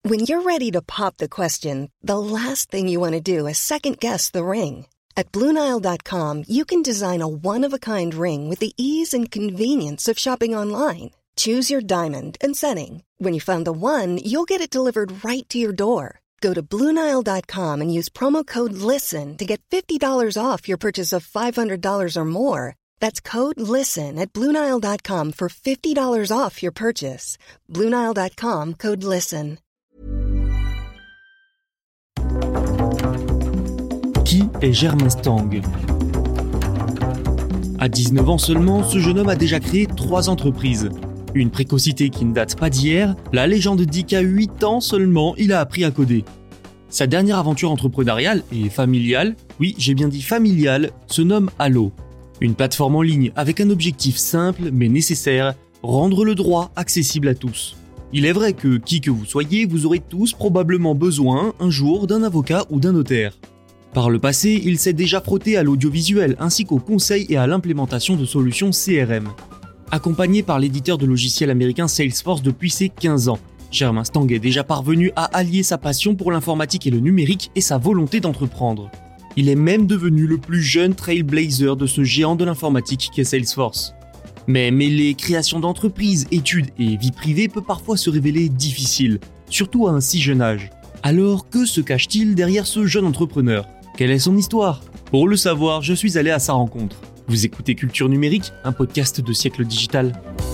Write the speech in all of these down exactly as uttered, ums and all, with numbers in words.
When you're ready to pop the question, the last thing you want to do is second-guess the ring. At Blue Nile dot com, you can design a one-of-a-kind ring with the ease and convenience of shopping online. Choose your diamond and setting. When you find the one, you'll get it delivered right to your door. Go to Blue Nile dot com and use promo code LISTEN to get fifty dollars off your purchase of five hundred dollars or more. That's code LISTEN at Blue Nile dot com for fifty dollars off your purchase. Blue Nile dot com, code LISTEN. Qui est Germain Stang ? À dix-neuf ans seulement, ce jeune homme a déjà créé trois entreprises. Une précocité qui ne date pas d'hier, la légende dit qu'à huit ans seulement, il a appris à coder. Sa dernière aventure entrepreneuriale et familiale, oui, j'ai bien dit familiale, se nomme Allo. Une plateforme en ligne avec un objectif simple mais nécessaire, rendre le droit accessible à tous. Il est vrai que, qui que vous soyez, vous aurez tous probablement besoin, un jour, d'un avocat ou d'un notaire. Par le passé, il s'est déjà frotté à l'audiovisuel ainsi qu'au conseil et à l'implémentation de solutions C R M. Accompagné par l'éditeur de logiciels américain Salesforce depuis ses quinze ans, Germain Stang est déjà parvenu à allier sa passion pour l'informatique et le numérique et sa volonté d'entreprendre. Il est même devenu le plus jeune trailblazer de ce géant de l'informatique qu'est Salesforce. Mais mêler création d'entreprise, études et vie privée peut parfois se révéler difficile, surtout à un si jeune âge. Alors que se cache-t-il derrière ce jeune entrepreneur ? Quelle est son histoire ? Pour le savoir, je suis allé à sa rencontre. Vous écoutez Culture Numérique, un podcast de Siècle Digital.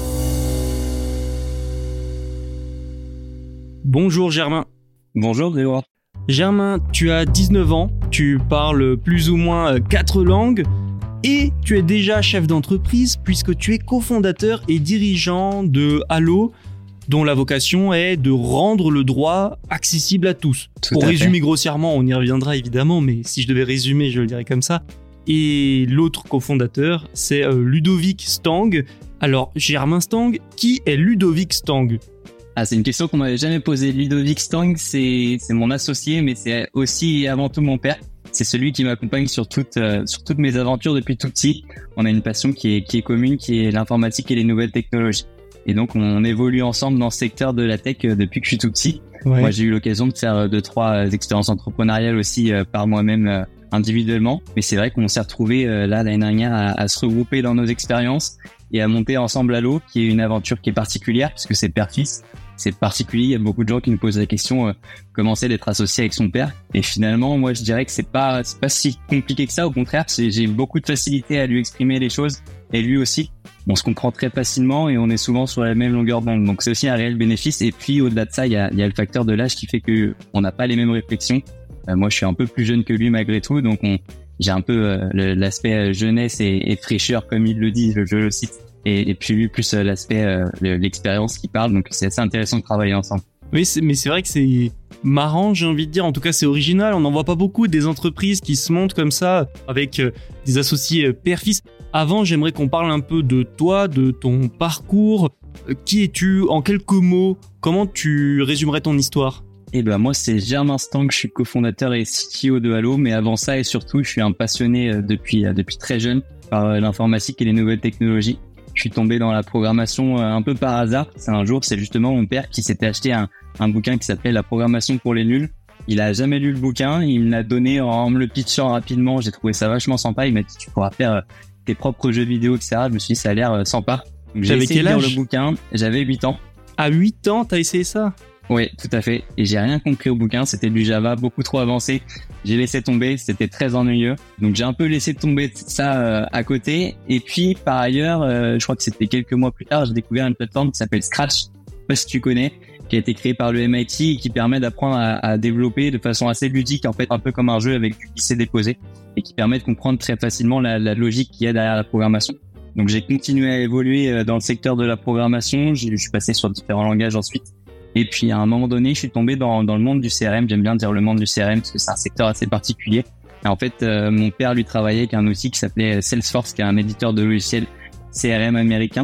Bonjour Germain. Bonjour Grégoire. Germain, tu as dix-neuf ans, tu parles plus ou moins quatre langues et tu es déjà chef d'entreprise puisque tu es cofondateur et dirigeant de Allo, dont la vocation est de rendre le droit accessible à tous. Tout Pour à résumer fait. grossièrement, on y reviendra évidemment, mais si je devais résumer, je le dirais comme ça. Et l'autre cofondateur, c'est euh, Ludovic Stang. Alors, Germain Stang, qui est Ludovic Stang ? Ah, c'est une question qu'on m'avait jamais posée. Ludovic Stang, c'est, c'est mon associé, mais c'est aussi et avant tout mon père. C'est celui qui m'accompagne sur toutes, euh, sur toutes mes aventures depuis tout petit. On a une passion qui est, qui est commune, qui est l'informatique et les nouvelles technologies. Et donc, on évolue ensemble dans ce secteur de la tech euh, depuis que je suis tout petit. Ouais. Moi, j'ai eu l'occasion de faire euh, deux, trois euh, expériences entrepreneuriales aussi euh, par moi-même euh, individuellement. Mais c'est vrai qu'on s'est retrouvés euh, là l'année dernière à, à se regrouper dans nos expériences et à monter ensemble Allo, qui est une aventure qui est particulière puisque c'est père-fils. C'est particulier, il y a beaucoup de gens qui nous posent la question euh, comment c'est d'être associé avec son père. Et finalement, moi, je dirais que c'est pas c'est pas si compliqué que ça. Au contraire, c'est, j'ai beaucoup de facilité à lui exprimer les choses et lui aussi. On se comprend très facilement et on est souvent sur la même longueur d'onde. Donc c'est aussi un réel bénéfice. Et puis au-delà de ça, il y a, il y a le facteur de l'âge qui fait que on n'a pas les mêmes réflexions. Euh, moi, je suis un peu plus jeune que lui malgré tout, donc on, j'ai un peu euh, le, l'aspect jeunesse et, et fraîcheur comme il le dit, je, je le cite. Et, et puis lui plus euh, l'aspect euh, le, l'expérience qui parle. Donc c'est assez intéressant de travailler ensemble. Oui, c'est, mais c'est vrai que c'est marrant, j'ai envie de dire. En tout cas, c'est original. On n'en voit pas beaucoup des entreprises qui se montent comme ça avec euh, des associés euh, père-fils. Avant, j'aimerais qu'on parle un peu de toi, de ton parcours. Euh, qui es-tu ? En quelques mots, comment tu résumerais ton histoire ? Eh ben moi, c'est Germain Stang, je suis cofondateur et C T O de Allo. Mais avant ça et surtout, je suis un passionné euh, depuis euh, depuis très jeune par euh, l'informatique et les nouvelles technologies. Je suis tombé dans la programmation euh, un peu par hasard. C'est un jour, c'est justement mon père qui s'était acheté un, un bouquin qui s'appelait La programmation pour les nuls. Il a jamais lu le bouquin, il me l'a donné en me le pitchant rapidement. J'ai trouvé ça vachement sympa. Il m'a dit tu pourras faire euh, tes propres jeux vidéo, et cetera. Je me suis dit ça a l'air euh, sympa. Donc, j'ai T'avais essayé quel de lire âge ? le bouquin. J'avais huit ans. À huit ans, t'as essayé ça ? Oui, tout à fait. Et j'ai rien compris au bouquin. C'était du Java beaucoup trop avancé. J'ai laissé tomber. C'était très ennuyeux. Donc j'ai un peu laissé tomber ça euh, à côté. Et puis par ailleurs, euh, je crois que c'était quelques mois plus tard, j'ai découvert une plateforme qui s'appelle Scratch. Je sais pas si tu connais, qui a été créée par le M I T et qui permet d'apprendre à, à développer de façon assez ludique, en fait, un peu comme un jeu avec du glisser-déposer, et qui permet de comprendre très facilement la, la logique qu'il y a derrière la programmation. Donc j'ai continué à évoluer dans le secteur de la programmation. Je suis passé sur différents langages ensuite. Et puis à un moment donné, je suis tombé dans, dans le monde du C R M. J'aime bien dire le monde du C R M parce que c'est un secteur assez particulier. Et en fait, euh, mon père lui travaillait avec un outil qui s'appelait Salesforce, qui est un éditeur de logiciels C R M américain.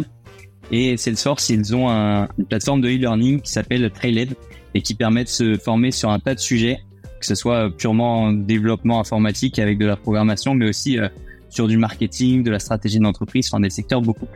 Et Salesforce, ils ont un, une plateforme de e-learning qui s'appelle Trailhead et qui permet de se former sur un tas de sujets, que ce soit purement développement informatique avec de la programmation, mais aussi euh, sur du marketing, de la stratégie d'entreprise, enfin des secteurs beaucoup plus vastes.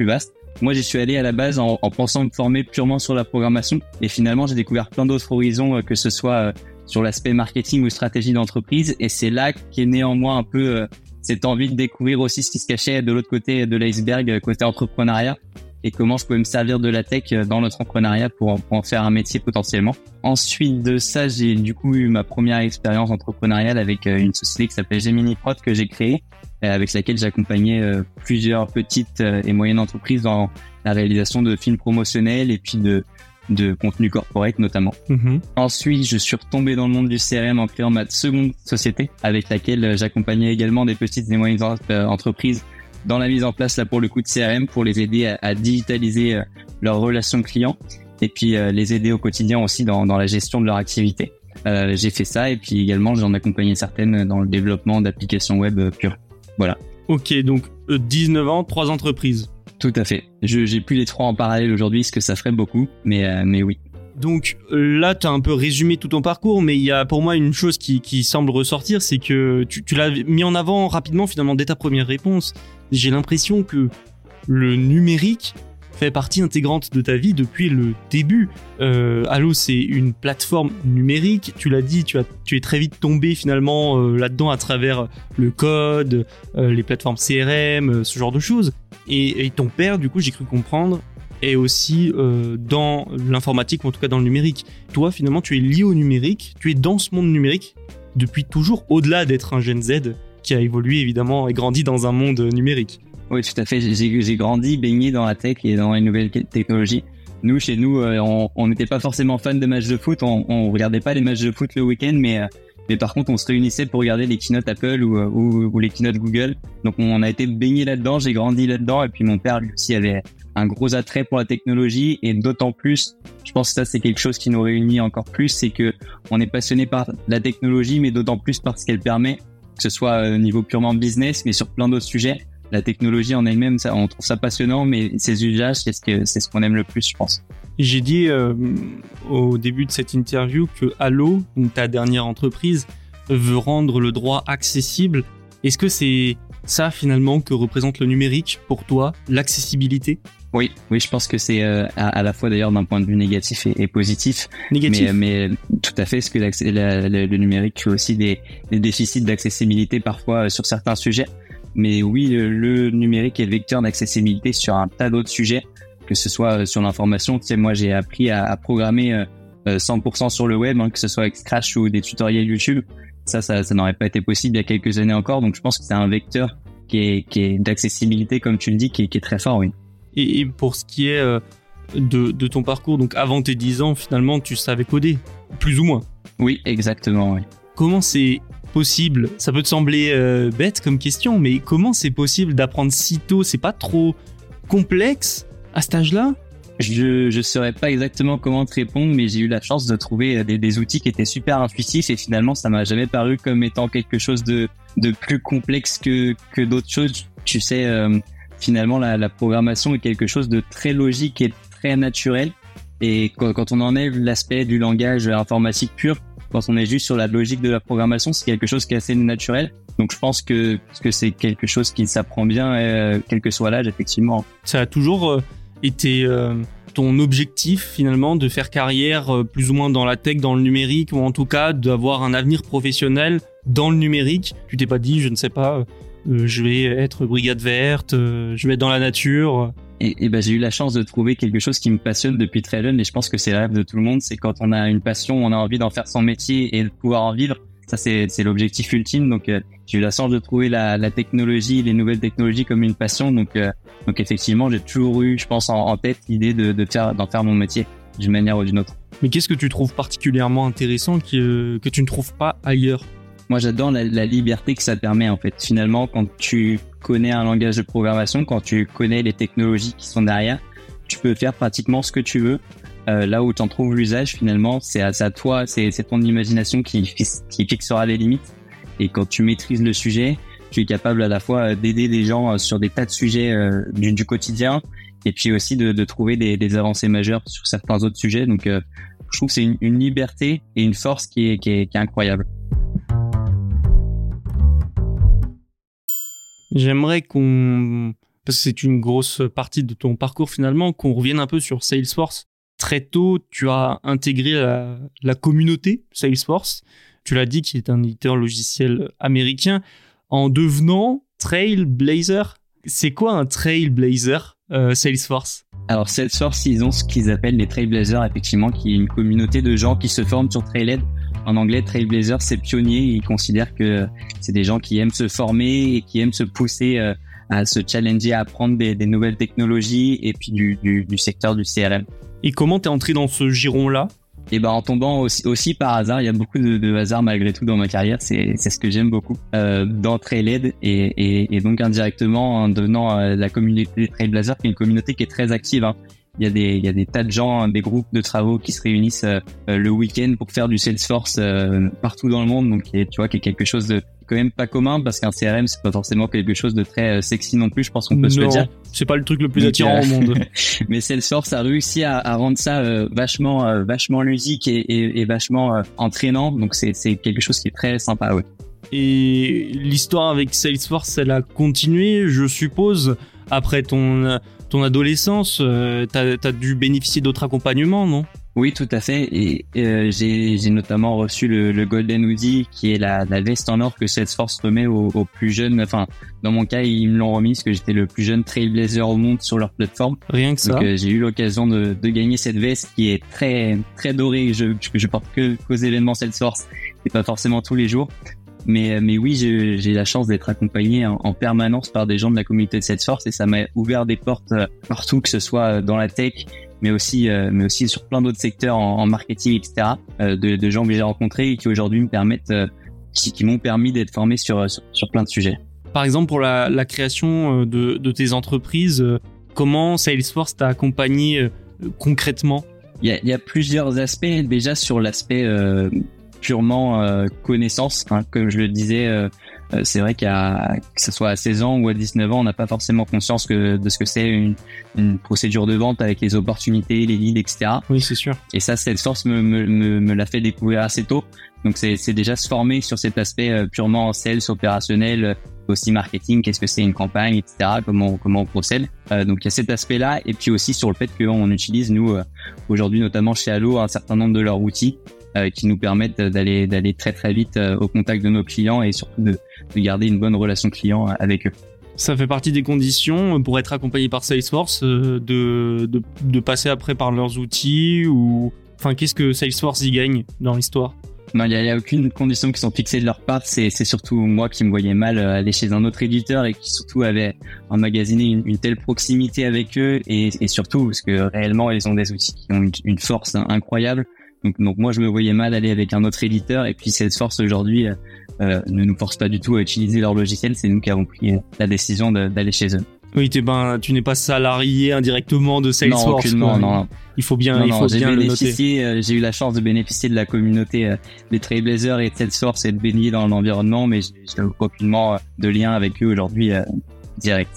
Moi, j'y suis allé à la base en, en pensant me former purement sur la programmation. Et finalement, j'ai découvert plein d'autres horizons, euh, que ce soit euh, sur l'aspect marketing ou stratégie d'entreprise. Et c'est là qu'est néanmoins un peu euh, cette envie de découvrir aussi ce qui se cachait de l'autre côté de l'iceberg, euh, côté entrepreneuriat, et comment je pouvais me servir de la tech euh, dans l'entrepreneuriat pour, pour en faire un métier potentiellement. Ensuite de ça, j'ai du coup eu ma première expérience entrepreneuriale avec euh, une société qui s'appelle Gemini Prod que j'ai créée, avec laquelle j'accompagnais euh, plusieurs petites euh, et moyennes entreprises dans la réalisation de films promotionnels et puis de de contenu corporate notamment. Mmh. Ensuite, je suis retombé dans le monde du C R M en créant ma seconde société avec laquelle euh, j'accompagnais également des petites et moyennes euh, entreprises dans la mise en place là pour le coup de C R M pour les aider à, à digitaliser euh, leurs relations clients et puis euh, les aider au quotidien aussi dans dans la gestion de leur activité. Euh, j'ai fait ça et puis également j'en accompagnais certaines dans le développement d'applications web euh, pures. Voilà. Ok, donc euh, dix-neuf ans, trois entreprises. Tout à fait. Je, j'ai plus les trois en parallèle aujourd'hui, ce que ça ferait beaucoup, mais, euh, mais oui. Donc là, tu as un peu résumé tout ton parcours, mais il y a pour moi une chose qui, qui semble ressortir, c'est que tu, tu l'as mis en avant rapidement finalement dès ta première réponse. J'ai l'impression que le numérique fait partie intégrante de ta vie depuis le début. Euh, Allo, c'est une plateforme numérique. Tu l'as dit, tu, as, tu es très vite tombé finalement euh, là-dedans à travers le code, euh, les plateformes C R M, euh, ce genre de choses. Et, et ton père, du coup, j'ai cru comprendre, est aussi euh, dans l'informatique, ou en tout cas dans le numérique. Toi, finalement, tu es lié au numérique, tu es dans ce monde numérique depuis toujours, au-delà d'être un Gen Z qui a évolué évidemment et grandi dans un monde numérique. Oui, tout à fait. J'ai, j'ai grandi, baigné dans la tech et dans les nouvelles technologies. Nous, chez nous, on n'était pas forcément fans de matchs de foot. On, on regardait pas les matchs de foot le week-end, mais, mais par contre, on se réunissait pour regarder les keynotes Apple ou, ou, ou les keynotes Google. Donc, on a été baigné là-dedans. J'ai grandi là-dedans. Et puis, mon père, lui aussi, avait un gros attrait pour la technologie. Et d'autant plus, je pense que ça, c'est quelque chose qui nous réunit encore plus. C'est que on est passionné par la technologie, mais d'autant plus par ce qu'elle permet, que ce soit au niveau purement business, mais sur plein d'autres sujets. La technologie en elle-même, ça, on trouve ça passionnant, mais ses usages, c'est ce que, c'est ce qu'on aime le plus, je pense. J'ai dit euh, au début de cette interview que Allo, ta dernière entreprise, veut rendre le droit accessible. Est-ce que c'est ça finalement que représente le numérique pour toi, l'accessibilité ? Oui, oui, je pense que c'est euh, à, à la fois d'ailleurs d'un point de vue négatif et, et positif. Négatif. Mais, mais tout à fait, parce que la, la, le numérique crée aussi des, des déficits d'accessibilité parfois euh, sur certains sujets. Mais oui, le, le numérique est vecteur d'accessibilité sur un tas d'autres sujets, que ce soit sur l'information. Tu sais, moi, j'ai appris à, à programmer euh, cent pour cent sur le web, hein, que ce soit avec Scratch ou des tutoriels YouTube. Ça, ça, ça n'aurait pas été possible il y a quelques années encore. Donc, je pense que c'est un vecteur qui est, qui est d'accessibilité, comme tu le dis, qui est, qui est très fort, oui. Et, et pour ce qui est euh, de, de ton parcours, donc avant tes dix ans, finalement, tu savais coder, plus ou moins. Oui, exactement, oui. Comment c'est possible, ça peut te sembler euh, bête comme question, mais comment c'est possible d'apprendre si tôt ? C'est pas trop complexe à cet âge-là ? Je je saurais pas exactement comment te répondre, mais j'ai eu la chance de trouver des, des outils qui étaient super intuitifs et finalement ça m'a jamais paru comme étant quelque chose de de plus complexe que que d'autres choses. Tu sais, euh, finalement la, la programmation est quelque chose de très logique et très naturel. Et quand, quand on enlève l'aspect du langage informatique pur, quand on est juste sur la logique de la programmation, c'est quelque chose qui est assez naturel. Donc je pense que, que c'est quelque chose qui s'apprend bien, euh, quel que soit l'âge, effectivement. Ça a toujours euh, été euh, ton objectif, finalement, de faire carrière euh, plus ou moins dans la tech, dans le numérique, ou en tout cas d'avoir un avenir professionnel dans le numérique. Tu t'es pas dit, je ne sais pas, euh, je vais être brigade verte, euh, je vais être dans la nature. Et, et ben j'ai eu la chance de trouver quelque chose qui me passionne depuis très jeune, et je pense que c'est le rêve de tout le monde. C'est quand on a une passion, on a envie d'en faire son métier et de pouvoir en vivre. Ça, c'est, c'est l'objectif ultime. Donc, euh, j'ai eu la chance de trouver la, la technologie, les nouvelles technologies comme une passion. Donc, euh, donc effectivement, j'ai toujours eu, je pense, en, en tête l'idée de, de faire, d'en faire mon métier d'une manière ou d'une autre. Mais qu'est-ce que tu trouves particulièrement intéressant que, que tu ne trouves pas ailleurs ? Moi, j'adore la, la liberté que ça permet, en fait. Finalement, quand tu connais un langage de programmation, quand tu connais les technologies qui sont derrière, tu peux faire pratiquement ce que tu veux. Euh, là où tu en trouves l'usage, finalement, c'est à, c'est à toi, c'est, c'est ton imagination qui, qui fixera les limites. Et quand tu maîtrises le sujet, tu es capable à la fois d'aider des gens sur des tas de sujets euh, du, du quotidien, et puis aussi de, de trouver des, des avancées majeures sur certains autres sujets. Donc, euh, je trouve que c'est une, une liberté et une force qui est, qui est, qui est incroyable. J'aimerais qu'on... parce que c'est une grosse partie de ton parcours finalement, qu'on revienne un peu sur Salesforce. Très tôt, tu as intégré la, la communauté Salesforce. Tu l'as dit, qui est un éditeur logiciel américain, en devenant Trailblazer. C'est quoi un Trailblazer, euh, Salesforce ? Alors Salesforce, ils ont ce qu'ils appellent les Trailblazers, effectivement, qui est une communauté de gens qui se forment sur Trailhead. En anglais, Trailblazer, c'est pionnier. Ils considèrent que c'est des gens qui aiment se former et qui aiment se pousser euh, à se challenger, à apprendre des, des nouvelles technologies et puis du, du, du secteur du C R M. Et comment t'es entré dans ce giron-là ? Et ben en tombant aussi, aussi par hasard, il y a beaucoup de, de hasard malgré tout dans ma carrière, c'est, c'est ce que j'aime beaucoup, euh, dans Trailhead et, et, et donc indirectement en devenant euh, la communauté Trailblazer, qui est une communauté qui est très active, hein. Il y a des, il y a des tas de gens, des groupes de travaux qui se réunissent euh, le week-end pour faire du Salesforce euh, partout dans le monde, donc qui est, tu vois, qui est quelque chose de quand même pas commun, parce qu'un C R M c'est pas forcément quelque chose de très euh, sexy non plus, je pense qu'on peut non, se le dire. C'est pas le truc le plus donc, attirant euh, au monde. Mais Salesforce a réussi à, à rendre ça euh, vachement, euh, vachement ludique et, et, et vachement euh, entraînant, donc c'est, c'est quelque chose qui est très sympa, ouais. Et l'histoire avec Salesforce, elle a continué, je suppose, après ton ton adolescence. Euh, t'as, t'as dû bénéficier d'autres accompagnements, non ? Oui, tout à fait. Et euh, j'ai, j'ai notamment reçu le, le Golden Hoodie, qui est la, la veste en or que Salesforce remet aux, aux plus jeunes. Enfin, dans mon cas, ils me l'ont remis parce que j'étais le plus jeune Trailblazer au monde sur leur plateforme. Rien que ça. Donc, euh, j'ai eu l'occasion de, de gagner cette veste qui est très très dorée. Je, que je porte que qu'aux événements Salesforce et pas forcément tous les jours. Mais, mais oui, j'ai, j'ai la chance d'être accompagné en, en permanence par des gens de la communauté de Salesforce et ça m'a ouvert des portes partout, que ce soit dans la tech, mais aussi, euh, mais aussi sur plein d'autres secteurs en, en marketing, et cetera. Euh, de, de gens que j'ai rencontrés et qui aujourd'hui me permettent, euh, qui, qui m'ont permis d'être formé sur, sur, sur plein de sujets. Par exemple, pour la, la création de, de tes entreprises, comment Salesforce t'a accompagné concrètement ? Il y a, il y a plusieurs aspects. Déjà sur l'aspect euh, purement euh, connaissance, hein, comme je le disais, euh, c'est vrai qu'à que ce soit à seize ans ou à dix-neuf ans, on n'a pas forcément conscience que, de ce que c'est une, une procédure de vente avec les opportunités, les leads, et cetera. Oui, c'est sûr. Et ça, Salesforce me, me, me, me l'a fait découvrir assez tôt. Donc c'est, c'est déjà se former sur cet aspect euh, purement sales, opérationnel, aussi marketing, qu'est-ce que c'est une campagne, et cetera. Comment comment on procède. Euh, donc il y a cet aspect-là, et puis aussi sur le fait qu'on utilise nous euh, aujourd'hui, notamment chez Allo, un certain nombre de leurs outils euh, qui nous permettent d'aller d'aller très très vite euh, au contact de nos clients et surtout de, de garder une bonne relation client avec eux. Ça fait partie des conditions pour être accompagné par Salesforce, euh, de, de de passer après par leurs outils, ou enfin qu'est-ce que Salesforce y gagne dans l'histoire? Non, il y a, y a aucune condition qui sont fixées de leur part. C'est, c'est surtout moi qui me voyais mal aller chez un autre éditeur et qui surtout avait emmagasiné une, une telle proximité avec eux et, et surtout parce que réellement ils ont des outils qui ont une, une force incroyable. Donc, donc moi je me voyais mal aller avec un autre éditeur et puis Salesforce aujourd'hui euh, ne nous force pas du tout à utiliser leur logiciel. C'est nous qui avons pris la décision de, d'aller chez eux. Oui, t'es ben, tu n'es pas salarié indirectement de Salesforce. Non, aucunement, quoi. non, non. Il faut bien, non, il faut non, j'ai bien le noter. Euh, j'ai eu la chance de bénéficier de la communauté euh, des Trailblazers et de Salesforce et de baigner dans l'environnement, mais j'ai, j'ai aucunement euh, de lien avec eux aujourd'hui euh, direct.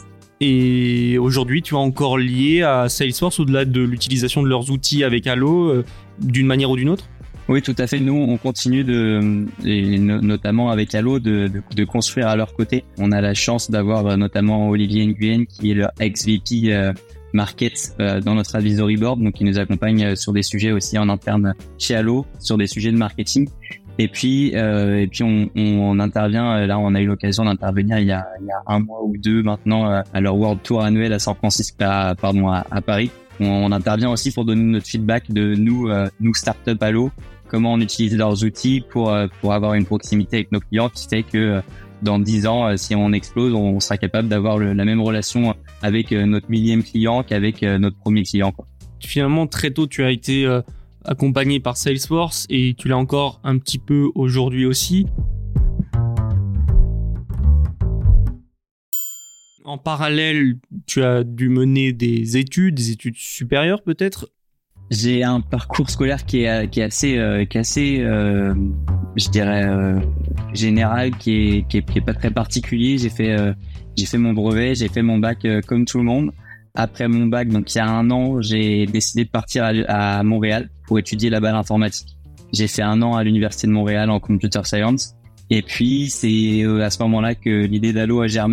Et aujourd'hui, tu es encore lié à Salesforce au-delà de l'utilisation de leurs outils avec Allo, euh, d'une manière ou d'une autre? Oui, tout à fait. Nous, on continue de, et notamment avec Allo, de, de, de construire à leur côté. On a la chance d'avoir notamment Olivier Nguyen, qui est le ex-V P euh, Market euh, dans notre advisory board, donc qui nous accompagne sur des sujets aussi en interne chez Allo, sur des sujets de marketing. Et puis, euh, et puis on, on, on intervient. Là, on a eu l'occasion d'intervenir il y a, il y a un mois ou deux maintenant à leur World Tour annuel à San Francisco, à, pardon, à, à Paris. On, on intervient aussi pour donner notre feedback de nous, euh, nous startup Allo. Comment on utilise leurs outils pour pour avoir une proximité avec nos clients qui fait que dans dix ans, si on explose, on sera capable d'avoir le, la même relation avec notre millième client qu'avec notre premier client, quoi. Finalement, très tôt, tu as été euh, accompagné par Salesforce et tu l'as encore un petit peu aujourd'hui aussi. En parallèle, tu as dû mener des études, des études supérieures peut-être. J'ai un parcours scolaire qui est qui est assez euh, qui est assez euh, je dirais euh, général, qui est, qui est qui est pas très particulier. J'ai fait euh, j'ai fait mon brevet, j'ai fait mon bac euh, comme tout le monde. Après mon bac, donc il y a un an, j'ai décidé de partir à, à Montréal pour étudier là-bas l'informatique. J'ai fait un an à l'université de Montréal en computer science. Et puis c'est à ce moment-là que l'idée d'Allo a germé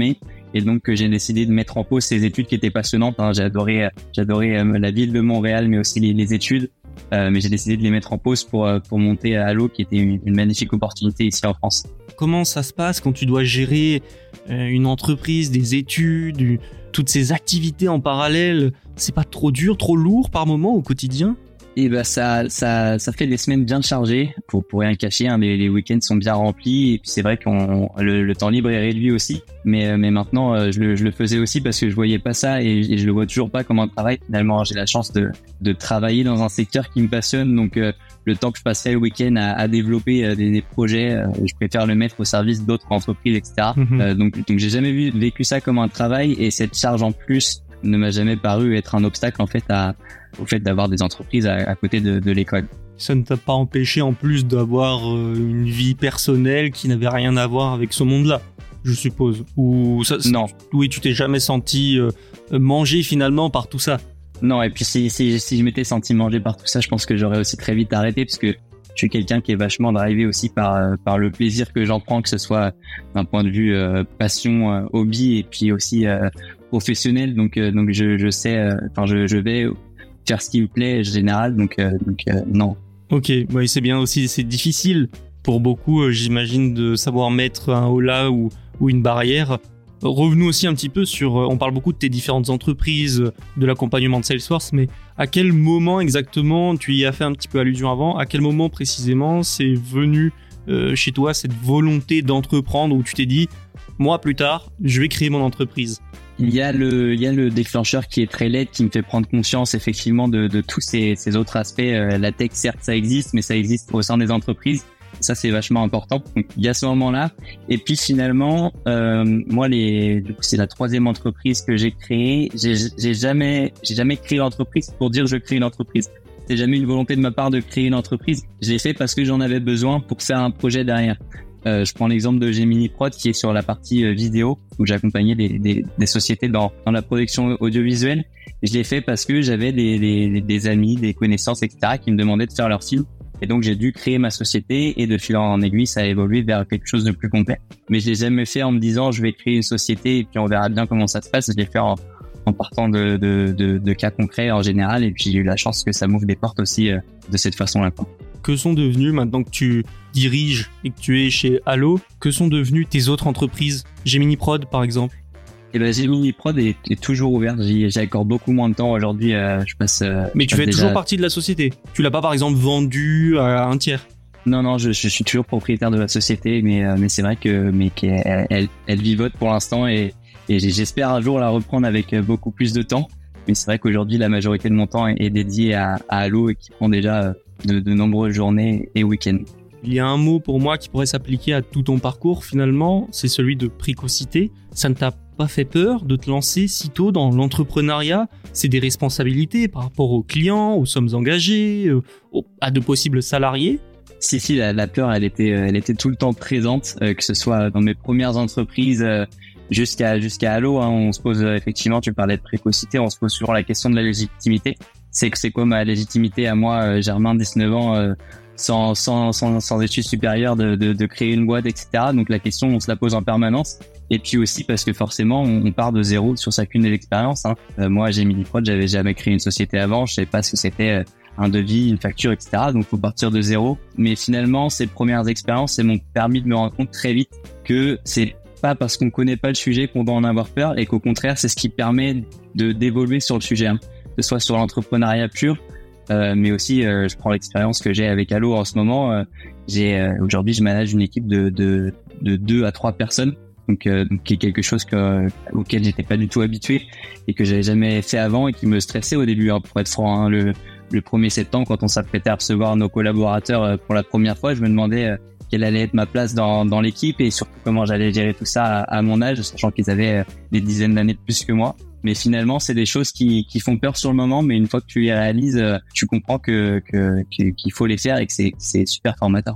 Et donc euh, j'ai décidé de mettre en pause ces études qui étaient passionnantes. Hein. J'ai adoré, j'ai adoré euh, la ville de Montréal, mais aussi les, les études. Euh, mais j'ai décidé de les mettre en pause pour euh, pour monter à Allo, qui était une, une magnifique opportunité ici en France. Comment ça se passe quand tu dois gérer euh, une entreprise, des études, une, toutes ces activités en parallèle? C'est pas trop dur, trop lourd par moment au quotidien? Et bah ça, ça, ça fait des semaines bien chargées, pour pour rien cacher. Hein, les, les week-ends sont bien remplis et puis c'est vrai qu'on le, le temps libre est réduit aussi. Mais mais maintenant je le je le faisais aussi parce que je voyais pas ça et, et je le vois toujours pas comme un travail. Finalement, j'ai la chance de de travailler dans un secteur qui me passionne, donc euh, le temps que je passerai le week-end à, à développer euh, des, des projets, euh, je préfère le mettre au service d'autres entreprises, et cetera. Mm-hmm. Euh, donc donc j'ai jamais vu vécu ça comme un travail et cette charge en plus ne m'a jamais paru être un obstacle en fait à au fait d'avoir des entreprises à, à côté de, de l'école. Ça ne t'a pas empêché en plus d'avoir euh, une vie personnelle qui n'avait rien à voir avec ce monde-là, je suppose. Ou ça, non. Oui, tu t'es jamais senti euh, mangé finalement par tout ça. Non, et puis si, si, si je m'étais senti mangé par tout ça, je pense que j'aurais aussi très vite arrêté parce que je suis quelqu'un qui est vachement drivé aussi par, par le plaisir que j'en prends, que ce soit d'un point de vue euh, passion, euh, hobby et puis aussi euh, professionnel. Donc, euh, donc je, je sais, enfin, euh, je, je vais faire ce qui me plaît en général, donc, euh, donc euh, non. Ok, oui, c'est bien aussi, c'est difficile pour beaucoup, euh, j'imagine, de savoir mettre un holà ou, ou une barrière. Revenons aussi un petit peu sur, on parle beaucoup de tes différentes entreprises, de l'accompagnement de Salesforce, mais à quel moment exactement, tu y as fait un petit peu allusion avant, à quel moment précisément c'est venu euh, chez toi cette volonté d'entreprendre où tu t'es dit, moi plus tard, je vais créer mon entreprise? Il y a le, il y a le déclencheur qui est très laid, qui me fait prendre conscience effectivement de, de tous ces, ces autres aspects. Euh, la tech, certes, ça existe, mais ça existe au sein des entreprises. Ça, c'est vachement important. Donc, il y a ce moment-là. Et puis finalement, euh, moi, les, du coup, c'est la troisième entreprise que j'ai créée. J'ai, j'ai jamais, j'ai jamais créé l'entreprise pour dire je crée une entreprise. C'est jamais une volonté de ma part de créer une entreprise. Je l'ai fait parce que j'en avais besoin pour faire un projet derrière. Euh, je prends l'exemple de Gemini Prod qui est sur la partie euh, vidéo où j'accompagnais des, des, des sociétés dans, dans la production audiovisuelle. Et je l'ai fait parce que j'avais des, des, des amis, des connaissances, et cetera qui me demandaient de faire leur film. Et donc j'ai dû créer ma société et de fil en aiguille, ça a évolué vers quelque chose de plus complet. Mais je l'ai jamais fait en me disant je vais créer une société et puis on verra bien comment ça se passe. Je l'ai fait en, en partant de, de, de, de cas concrets en général et puis j'ai eu la chance que ça m'ouvre des portes aussi euh, de cette façon-là. Que sont devenus, maintenant que tu diriges et que tu es chez Allo, que sont devenues tes autres entreprises? Gemini Prod, par exemple? Eh ben, Gemini Prod est, est toujours ouverte. J'y, j'y accorde beaucoup moins de temps aujourd'hui. Euh, je passe. Euh, Mais tu passe fais déjà... toujours partie de la société. Tu l'as pas, par exemple, vendu à un tiers? Non, non, je, je suis toujours propriétaire de la société, mais euh, mais c'est vrai que mais qu'elle elle, elle vivote pour l'instant et et j'espère un jour la reprendre avec beaucoup plus de temps. Mais c'est vrai qu'aujourd'hui, la majorité de mon temps est, est dédié à, à Allo et qui prend déjà de, de nombreuses journées et week-ends. Il y a un mot pour moi qui pourrait s'appliquer à tout ton parcours finalement, c'est celui de précocité. Ça ne t'a pas fait peur de te lancer si tôt dans l'entrepreneuriat? C'est des responsabilités par rapport aux clients, aux sommes engagées, euh, à de possibles salariés? Si, si, la, la peur, elle était, elle était tout le temps présente, euh, que ce soit dans mes premières entreprises euh, jusqu'à jusqu'à Allo. Hein, on se pose euh, effectivement, tu parlais de précocité, on se pose toujours la question de la légitimité. C'est que c'est quoi ma légitimité à moi, euh, Germain, dix-neuf ans, euh, sans, sans, sans, sans études supérieures, de, de, de créer une boîte, et cetera. Donc la question, on se la pose en permanence. Et puis aussi parce que forcément, on, on part de zéro sur chacune des expériences. Hein. Euh, moi, j'ai Gemini Prod, j'avais jamais créé une société avant, je savais pas ce que c'était euh, un devis, une facture, et cetera. Donc faut partir de zéro. Mais finalement, ces premières expériences, elles m'ont permis de me rendre compte très vite que c'est pas parce qu'on connaît pas le sujet qu'on doit en avoir peur et qu'au contraire, c'est ce qui permet de d'évoluer sur le sujet. Hein. Que ce soit sur l'entrepreneuriat pur, euh, mais aussi euh, je prends l'expérience que j'ai avec Allo en ce moment. Euh, j'ai euh, aujourd'hui je manage une équipe de de de deux à trois personnes, donc, euh, donc qui est quelque chose que, auquel j'étais pas du tout habitué et que j'avais jamais fait avant et qui me stressait au début. Hein, pour être franc, hein, le le premier septembre quand on s'apprêtait à recevoir nos collaborateurs euh, pour la première fois, je me demandais euh, quelle allait être ma place dans dans l'équipe et surtout comment j'allais gérer tout ça à, à mon âge, sachant qu'ils avaient euh, des dizaines d'années de plus que moi. Mais finalement, c'est des choses qui, qui font peur sur le moment, mais une fois que tu les réalises, tu comprends que, que, que qu'il faut les faire et que c'est, c'est super formateur.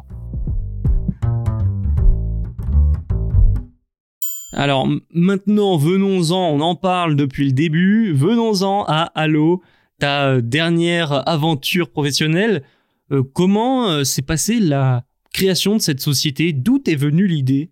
Alors maintenant, venons-en, on en parle depuis le début, venons-en à Allo, ta dernière aventure professionnelle. Euh, comment euh, s'est passée la création de cette société? D'où t'est venue l'idée?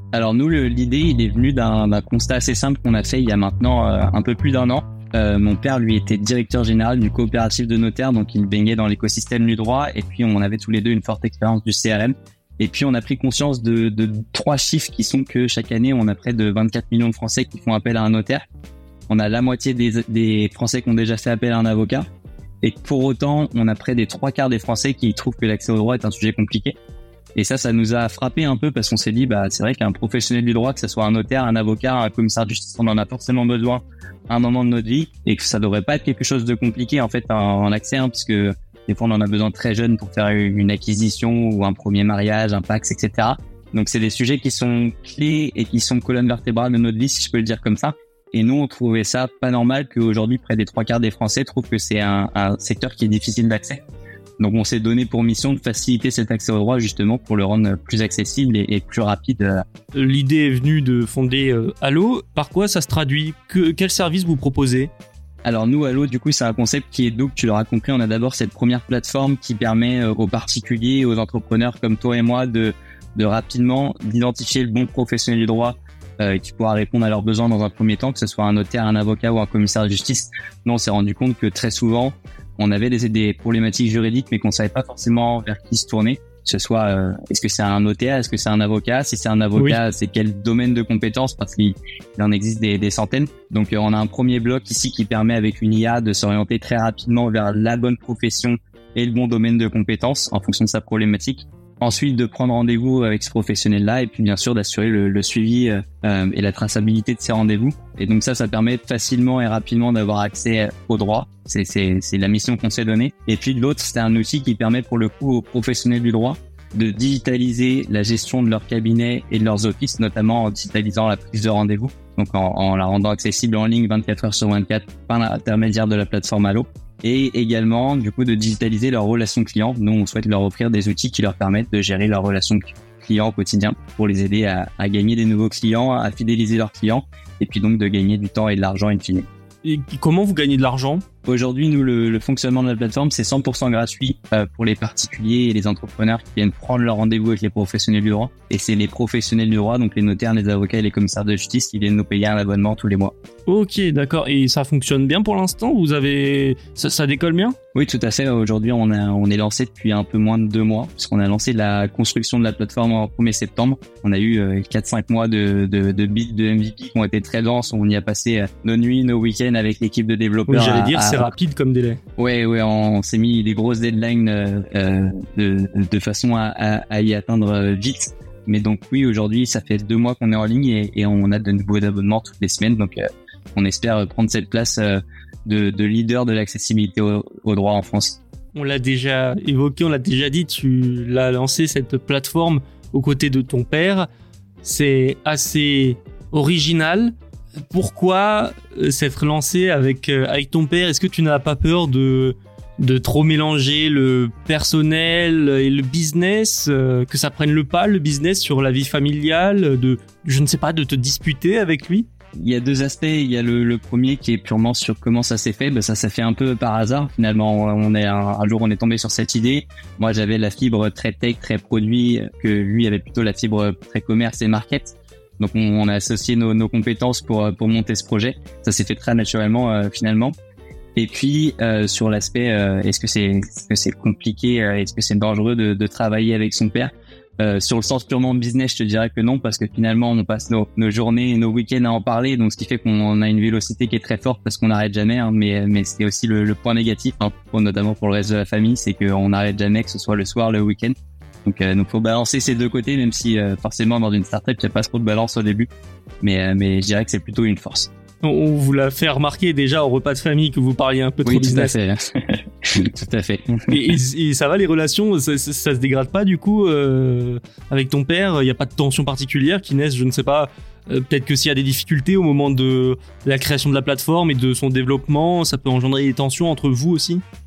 Alors nous, le, l'idée, il est venu d'un, d'un constat assez simple qu'on a fait il y a maintenant euh, un peu plus d'un an. Euh, mon père, lui, était directeur général du coopératif de notaires, donc il baignait dans l'écosystème du droit. Et puis, on avait tous les deux une forte expérience du C R M. Et puis, on a pris conscience de, de trois chiffres qui sont que chaque année, on a près de vingt-quatre millions de Français qui font appel à un notaire. On a la moitié des, des Français qui ont déjà fait appel à un avocat. Et pour autant, on a près des trois quarts des Français qui trouvent que l'accès au droit est un sujet compliqué. Et ça, ça nous a frappé un peu parce qu'on s'est dit, bah, c'est vrai qu'un professionnel du droit, que ce soit un notaire, un avocat, un commissaire de justice, on en a forcément besoin à un moment de notre vie et que ça devrait pas être quelque chose de compliqué, en fait, en, en accès, hein, puisque des fois, on en a besoin très jeune pour faire une acquisition ou un premier mariage, un Pacs, et cetera. Donc, c'est des sujets qui sont clés et qui sont colonne vertébrale de notre vie, si je peux le dire comme ça. Et nous, on trouvait ça pas normal qu'aujourd'hui, près des trois quarts des Français trouvent que c'est un, un secteur qui est difficile d'accès. Donc, on s'est donné pour mission de faciliter cet accès au droit justement pour le rendre plus accessible et, et plus rapide. L'idée est venue de fonder euh, Allo. Par quoi ça se traduit? que, Quel service vous proposez? Alors nous, Allo, du coup, c'est un concept qui est donc, tu l'auras compris, on a d'abord cette première plateforme qui permet euh, aux particuliers, aux entrepreneurs comme toi et moi de, de rapidement d'identifier le bon professionnel du droit euh, qui pourra répondre à leurs besoins dans un premier temps, que ce soit un notaire, un avocat ou un commissaire de justice. Nous, on s'est rendu compte que très souvent, on avait des, des problématiques juridiques, mais qu'on savait pas forcément vers qui se tourner. Que ce soit, euh, est-ce que c'est un notaire, est-ce que c'est un avocat? Si c'est un avocat, oui. C'est quel domaine de compétences? Parce qu'il en existe des, des centaines. Donc, euh, on a un premier bloc ici qui permet avec une I A de s'orienter très rapidement vers la bonne profession et le bon domaine de compétences en fonction de sa problématique. Ensuite, de prendre rendez-vous avec ce professionnel-là et puis bien sûr d'assurer le, le suivi euh, et la traçabilité de ces rendez-vous. Et donc ça, ça permet facilement et rapidement d'avoir accès au droit. C'est, c'est, c'est la mission qu'on s'est donnée. Et puis de l'autre, c'est un outil qui permet pour le coup aux professionnels du droit de digitaliser la gestion de leur cabinet et de leurs offices, notamment en digitalisant la prise de rendez-vous, donc en, en la rendant accessible en ligne vingt-quatre heures sur vingt-quatre par l'intermédiaire de la plateforme Allo. Et également, du coup, de digitaliser leurs relations clients. Nous, on souhaite leur offrir des outils qui leur permettent de gérer leurs relations clients au quotidien pour les aider à, à gagner des nouveaux clients, à fidéliser leurs clients et puis donc de gagner du temps et de l'argent in fine. Et comment vous gagnez de l'argent? Aujourd'hui, nous, le, le fonctionnement de la plateforme, c'est cent pour cent gratuit euh, pour les particuliers et les entrepreneurs qui viennent prendre leur rendez-vous avec les professionnels du droit. Et c'est les professionnels du droit, donc les notaires, les avocats et les commissaires de justice qui viennent nous payer un abonnement tous les mois. Ok, d'accord. Et ça fonctionne bien pour l'instant? Vous avez, ça, ça décolle bien? Oui, tout à fait. Aujourd'hui, on, a, on est lancé depuis un peu moins de deux mois, puisqu'on a lancé la construction de la plateforme en premier septembre. On a eu euh, quatre cinq mois de, de, de build, de M V P qui ont été très denses. On y a passé euh, nos nuits, nos week-ends avec l'équipe de développeurs. Oui, j'allais dire, à, c'est à... rapide comme délai. Ouais, ouais, on s'est mis des grosses deadlines euh, euh, de, de façon à, à, à y atteindre vite. Mais donc oui, aujourd'hui, ça fait deux mois qu'on est en ligne et, et on a de nouveaux abonnements toutes les semaines. Donc euh, on espère prendre cette place euh, de, de leader de l'accessibilité au, au droit en France. On l'a déjà évoqué, on l'a déjà dit, tu l'as lancé cette plateforme aux côtés de ton père. C'est assez original. Pourquoi s'être lancé avec, avec ton père? Est-ce que tu n'as pas peur de, de trop mélanger le personnel et le business, euh, que ça prenne le pas, le business, sur la vie familiale, de, je ne sais pas, de te disputer avec lui? Il y a deux aspects. Il y a le, le premier qui est purement sur comment ça s'est fait. Ben ça s'est fait un peu par hasard. Finalement, on est un, un jour on est tombé sur cette idée. Moi, j'avais la fibre très tech, très produit, que lui avait plutôt la fibre très commerce et market. Donc on, on a associé nos, nos compétences pour pour monter ce projet. Ça s'est fait très naturellement euh, finalement. Et puis euh, sur l'aspect euh, est-ce que c'est est-ce que c'est compliqué, euh, est-ce que c'est dangereux de, de travailler avec son père? Euh, sur le sens purement business, je te dirais que non, parce que finalement on passe nos, nos journées et nos week-ends à en parler, donc ce qui fait qu'on a une vélocité qui est très forte parce qu'on n'arrête jamais. Hein, mais mais c'est aussi le, le point négatif, hein, pour, notamment pour le reste de la famille, c'est qu'on n'arrête jamais, que ce soit le soir, le week-end. Donc, euh, donc faut balancer ces deux côtés, même si euh, forcément dans une startup il n'y a pas trop de balance au début, mais euh, mais je dirais que c'est plutôt une force. On vous l'a fait remarquer déjà au repas de famille que vous parliez un peu trop oui, business. Oui, tout à fait. Tout à fait. Et, et, et ça va, les relations, ça, ça, ça se dégrade pas du coup euh, avec ton père? Il n'y a pas de tension particulière qui naissent, je ne sais pas. Euh, peut-être que s'il y a des difficultés au moment de la création de la plateforme et de son développement, ça peut engendrer des tensions entre vous aussi?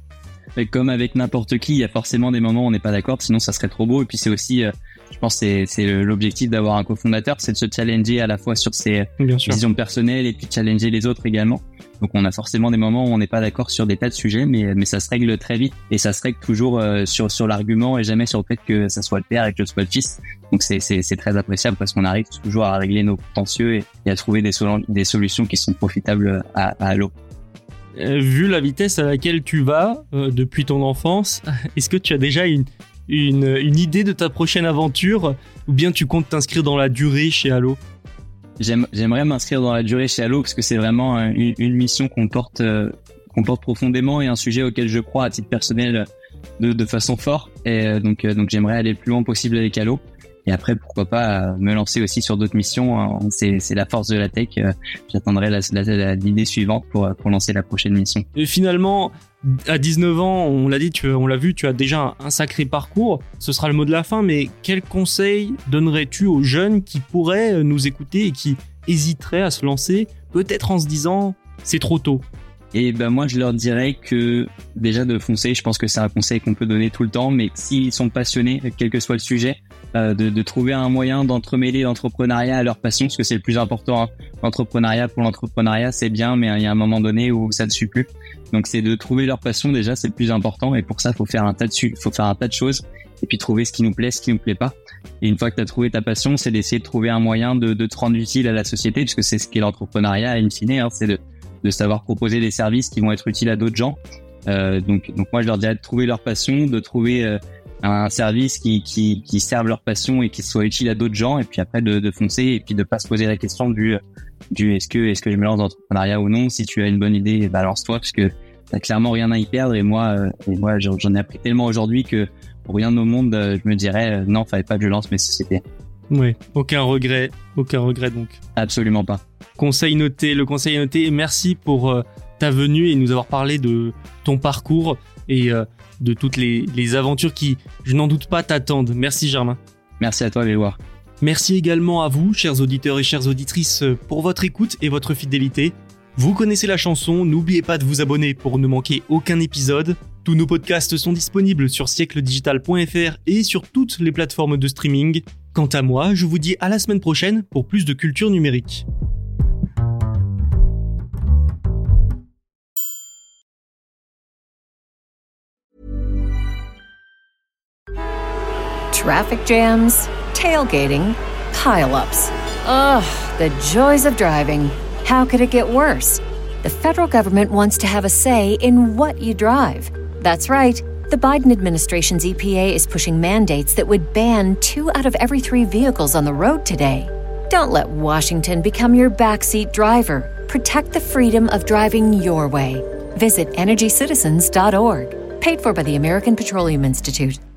Mais comme avec n'importe qui, il y a forcément des moments où on n'est pas d'accord, sinon ça serait trop beau. Et puis c'est aussi, euh, je pense, c'est, c'est l'objectif d'avoir un cofondateur, c'est de se challenger à la fois sur ses visions personnelles et puis de challenger les autres également. Donc on a forcément des moments où on n'est pas d'accord sur des tas de sujets, mais mais ça se règle très vite et ça se règle toujours euh, sur sur l'argument et jamais sur le fait que ça soit le père et que je sois le fils. Donc c'est c'est c'est très appréciable parce qu'on arrive toujours à régler nos contentieux et, et à trouver des sol- des solutions qui sont profitables à à Allo. Euh, vu la vitesse à laquelle tu vas euh, depuis ton enfance, est-ce que tu as déjà une une une idée de ta prochaine aventure ou bien tu comptes t'inscrire dans la durée chez Allo? J'aime, j'aimerais m'inscrire dans la durée chez Allo parce que c'est vraiment une, une mission qu'on porte, euh, qu'on porte profondément et un sujet auquel je crois à titre personnel de, de façon forte. Et euh, donc, euh, donc j'aimerais aller le plus loin possible avec Allo. Et après, pourquoi pas euh, me lancer aussi sur d'autres missions. Hein. C'est, c'est la force de la tech. Euh, j'attendrai la, la, la, l'idée suivante pour, pour lancer la prochaine mission. Et finalement, à dix-neuf ans, on l'a dit, tu, on l'a vu, tu as déjà un, un sacré parcours. Ce sera le mot de la fin, mais quel conseil donnerais-tu aux jeunes qui pourraient nous écouter et qui hésiteraient à se lancer, peut-être en se disant c'est trop tôt? Et ben moi je leur dirais que déjà de foncer, je pense que c'est un conseil qu'on peut donner tout le temps, mais s'ils sont passionnés, quel que soit le sujet, euh, de, de trouver un moyen d'entremêler l'entrepreneuriat à leur passion, parce que c'est le plus important. Hein. L'entrepreneuriat pour l'entrepreneuriat c'est bien, mais il y a un moment donné où ça ne suit plus. Donc c'est de trouver leur passion déjà, c'est le plus important, et pour ça faut faire un tas de su- faut faire un tas de choses, et puis trouver ce qui nous plaît, ce qui nous plaît pas. Et une fois que tu as trouvé ta passion, c'est d'essayer de trouver un moyen de, de te rendre utile à la société, puisque c'est ce qu'est l'entrepreneuriat in fine, hein, c'est de de savoir proposer des services qui vont être utiles à d'autres gens. Euh, donc, donc moi je leur dirais de trouver leur passion, de trouver euh, un service qui qui qui serve leur passion et qui soit utile à d'autres gens, et puis après de, de foncer et puis de pas se poser la question du du est-ce que est-ce que je me lance dans l'entrepreneuriat ou non. Si tu as une bonne idée, bah lance-toi parce que t'as clairement rien à y perdre. Et moi euh, et moi j'en, j'en ai appris tellement aujourd'hui que pour rien au monde euh, je me dirais euh, non, fallait pas que je lance mes sociétés. Oui, aucun regret, aucun regret donc. Absolument pas. Conseil noté, le conseil noté. Merci pour euh, ta venue et nous avoir parlé de ton parcours et euh, de toutes les, les aventures qui, je n'en doute pas, t'attendent. Merci Germain. Merci à toi Véloire. Merci également à vous, chers auditeurs et chères auditrices, pour votre écoute et votre fidélité. Vous connaissez la chanson, n'oubliez pas de vous abonner pour ne manquer aucun épisode. Tous nos podcasts sont disponibles sur siècle digital point f r et sur toutes les plateformes de streaming. Quant à moi, je vous dis à la semaine prochaine pour plus de culture numérique. Traffic jams, tailgating, pile-ups. Ugh, the joys of driving. How could it get worse? The federal government wants to have a say in what you drive. That's right. The Biden administration's E P A is pushing mandates that would ban two out of every three vehicles on the road today. Don't let Washington become your backseat driver. Protect the freedom of driving your way. Visit energy citizens dot org. Paid for by the American Petroleum Institute.